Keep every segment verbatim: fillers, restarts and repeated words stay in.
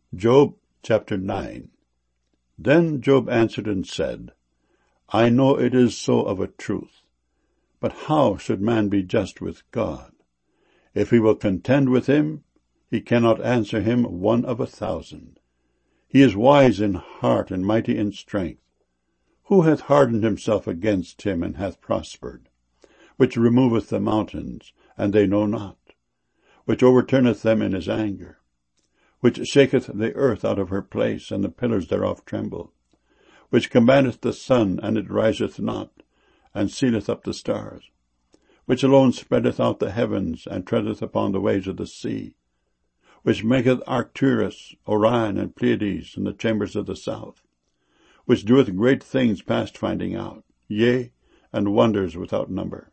Job chapter nine. Then Job answered and said, I know it is so of a truth. But how should man be just with God? If he will contend with him, he cannot answer him one of a thousand. He is wise in heart and mighty in strength. Who hath hardened himself against him and hath prospered? Which removeth the mountains, and they know not. Which overturneth them in his anger. Which shaketh the earth out of her place, and the pillars thereof tremble. Which commandeth the sun, and it riseth not, and sealeth up the stars. Which alone spreadeth out the heavens, and treadeth upon the waves of the sea. Which maketh Arcturus, Orion, and Pleiades in the chambers of the south. Which doeth great things past finding out, yea, and wonders without number.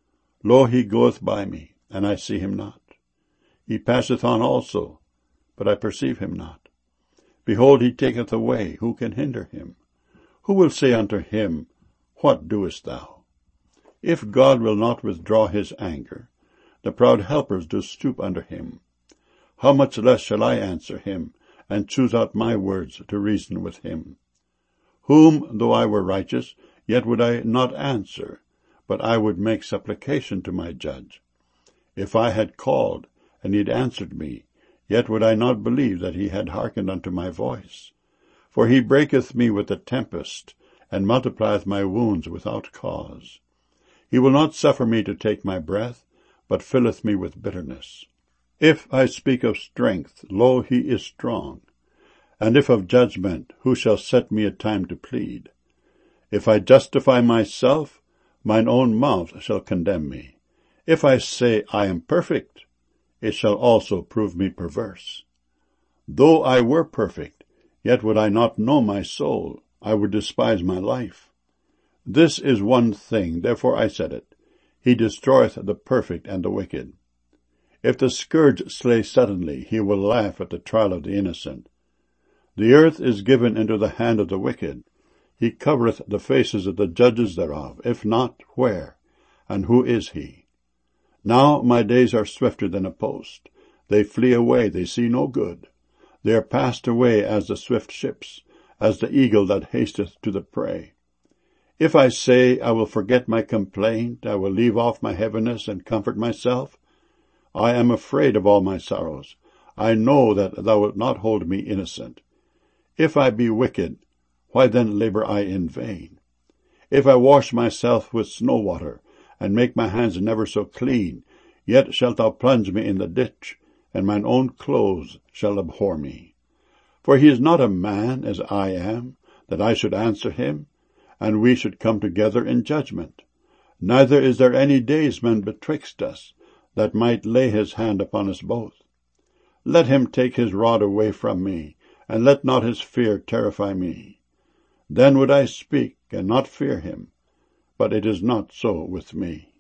Lo, he goeth by me, and I see him not. He passeth on also, but I perceive him not. Behold, he taketh away, who can hinder him? Who will say unto him, What doest thou? If God will not withdraw his anger, the proud helpers do stoop under him. How much less shall I answer him, and choose out my words to reason with him? Whom, though I were righteous, yet would I not answer, but I would make supplication to my judge. If I had called, and he had answered me, yet would I not believe that he had hearkened unto my voice. For he breaketh me with a tempest, and multiplieth my wounds without cause. He will not suffer me to take my breath, but filleth me with bitterness. If I speak of strength, lo, he is strong. And if of judgment, who shall set me a time to plead? If I justify myself, mine own mouth shall condemn me. If I say I am perfect, it shall also prove me perverse. Though I were perfect, yet would I not know my soul, I would despise my life. This is one thing, therefore I said it, he destroyeth the perfect and the wicked. If the scourge slay suddenly, he will laugh at the trial of the innocent. The earth is given into the hand of the wicked. He covereth the faces of the judges thereof. If not, where? And who is he? Now my days are swifter than a post. They flee away, they see no good. They are passed away as the swift ships, as the eagle that hasteth to the prey. If I say, I will forget my complaint, I will leave off my heaviness and comfort myself, I am afraid of all my sorrows. I know that thou wilt not hold me innocent. If I be wicked, why then labor I in vain? If I wash myself with snow water, and make my hands never so clean, yet shalt thou plunge me in the ditch, and mine own clothes shall abhor me. For he is not a man as I am, that I should answer him, and we should come together in judgment. Neither is there any daysman betwixt us, that might lay his hand upon us both. Let him take his rod away from me, and let not his fear terrify me. Then would I speak, and not fear him, but it is not so with me.